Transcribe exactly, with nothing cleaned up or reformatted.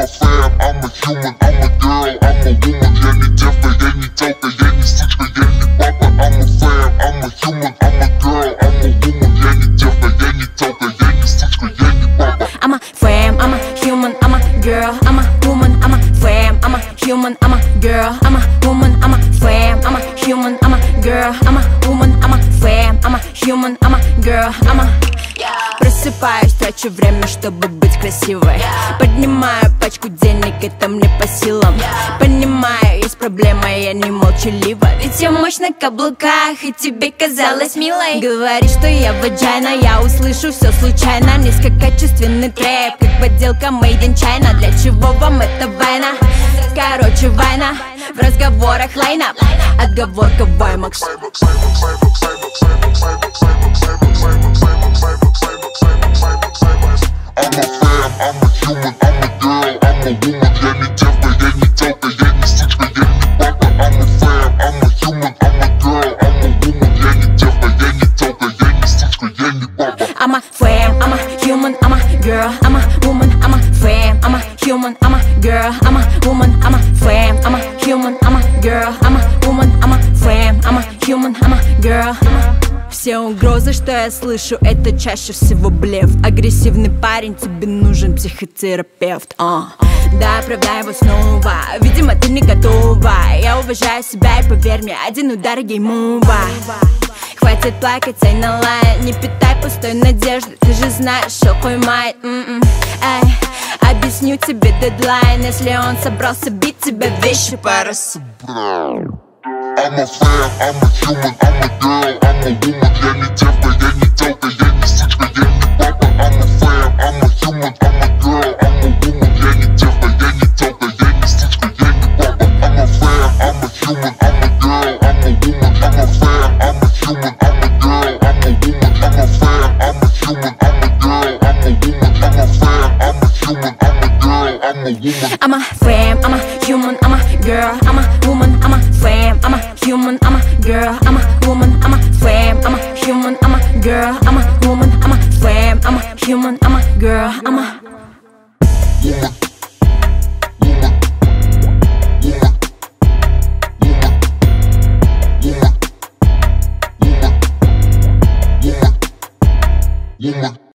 a fam, I'm a human, I'm a girl, I'm a woman. Я не девка, я не телка, я не сучка, я не папа. I'm a fam, I'm a human, I'm a girl, I'm a woman. Я не девка, я не телка, я не сучка, я не папа. I'm a fam, I'm a human, I'm a girl, I'm a woman. I'm a fam, I'm a human, I'm a girl, I'm a woman. I'm a fam, I'm a human, I'm a girl, I'm a woman. I'm a fam, I'm a human, I'm a girl, I'm a... Просыпаюсь, трачу время, чтобы быть красивой. Поднимаю пачку денег, это мне по силам. Понимаю, есть проблема, я не молчалива. Ведь я мощь на каблуках, и тебе казалось милой. Говоришь, что я ваджайна, я услышу все случайно. Низкокачественный трэп, как подделка made in China. Для чего вам эта война? Короче, война в разговорах лайнап. Отговорка Ваймакс. I'm a fam, I'm a human, I'm a girl, I'm a woman. Я не девка, я не телка, я не сучка, я не папа. I'm a fam, I'm a human, I'm a girl, I'm a woman. Я не девка, я не телка, я не сучка, я не папа. I'm a fam, I'm a human, I'm a girl, I'm a woman. I'm a fam, I'm a human, I'm a girl, I'm a woman. I'm a fam, I'm a human, I'm a girl, I'm a woman. I'm a fam, I'm a human, I'm a girl. Все угрозы, что я слышу, это чаще всего блеф. Агрессивный парень, тебе нужен психотерапевт. uh. Да, оправдай его снова, видимо, ты не готова. Я уважаю себя и поверь мне, один удар геймова. Хватит плакать, ай на лайн, не питай пустой надежды. Ты же знаешь, что поймает. Эй, объясню тебе дедлайн, если он собрался бить тебя, вещи пора собрать. I'm a fam, I'm a human, I'm a girl, I'm a woman. Я не девка, я не телка, я не сучка, я не папа. I'm a fam, I'm a human, I'm a girl, I'm a woman. Я не девка, я не телка, я не сучка, я не папа. I'm a fam, I'm a human, I'm a girl, I'm a woman. I'm a fam, I'm a human, I'm a girl, I'm a woman. I'm a fam, I'm a human, I'm a girl, I'm a woman. I'm a fam, I'm a human, I'm a girl, I'm a woman. I'm a fam, I'm a human, I'm a girl, I'm a woman. I'm a fam, I'm a human, I'm a girl, I'm a woman. I'm a fam, I'm a human, I'm a girl, I'm a woman. I'm a fam, I'm a human, I'm a girl, I'm a